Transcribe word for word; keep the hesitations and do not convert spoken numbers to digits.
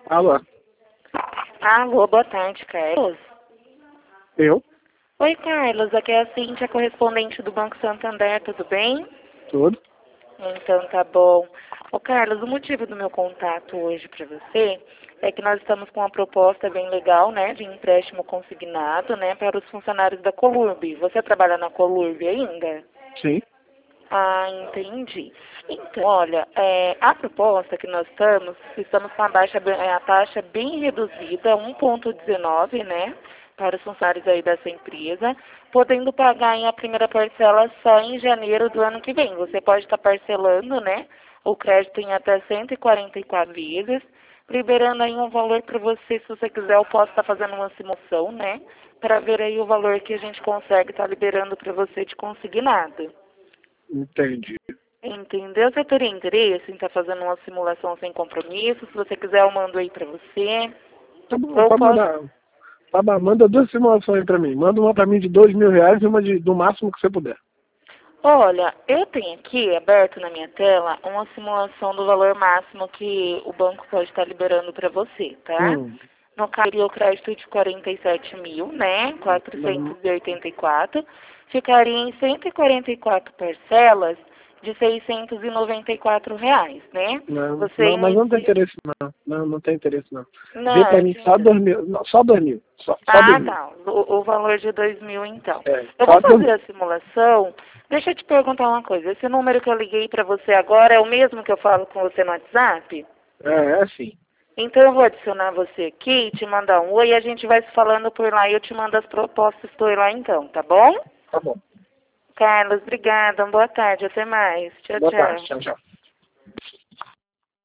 Alô? Alô, boa tarde, Carlos. Eu? Oi, Carlos, aqui é a Cíntia, correspondente do Banco Santander, tudo bem? Tudo? Então tá bom. Ô, Carlos, o motivo do meu contato hoje para você é que nós estamos com uma proposta bem legal, né, de empréstimo consignado, né, para os funcionários da Colurb. Você trabalha na Colurb ainda? Sim. Ah, entendi. Então, olha, é, a proposta que nós estamos, estamos com a, baixa, é, a taxa bem reduzida, um vírgula dezenove, né, para os funcionários aí dessa empresa, podendo pagar em a primeira parcela só em janeiro do ano que vem. Você pode estar parcelando, né, o crédito em até cento e quarenta e quatro vezes, liberando aí um valor para você, se você quiser, eu posso estar fazendo uma simulação, né, para ver aí o valor que a gente consegue estar liberando para você de consignado. Entendi. Entendeu? Você teria interesse em estar fazendo uma simulação sem compromisso? Se você quiser, eu mando aí pra você. Tá bom, Ou pode posso... mandar. Tá bom, manda duas simulações aí pra mim. Manda uma pra mim de dois mil reais e uma de, do máximo que você puder. Olha, eu tenho aqui, aberto na minha tela, uma simulação do valor máximo que o banco pode estar liberando para você, tá? Hum. No caso, seria o crédito de quarenta e sete mil, né? quatrocentos e oitenta e quatro. Ficaria em cento e quarenta e quatro parcelas de seiscentos e noventa e quatro reais, né? Não, Você não, mas não tem inicia... interesse não. Não, não tem interesse não. Vê Não, pra eu mim te só dois entendo. mil. Não, só dois mil. Só, só dois Ah, mil. tá. O, o valor de dois mil, então. É, Eu vou só dois fazer mil. a simulação. Deixa eu te perguntar uma coisa. Esse número que eu liguei para você agora é o mesmo que eu falo com você no WhatsApp? É, é assim. Então eu vou adicionar você aqui, te mandar um oi e a gente vai se falando por lá e eu te mando as propostas por lá então, tá bom? Tá bom. Carlos, obrigada. Boa tarde. Até mais. Tchau, Boa tarde. tchau. Tchau, tchau.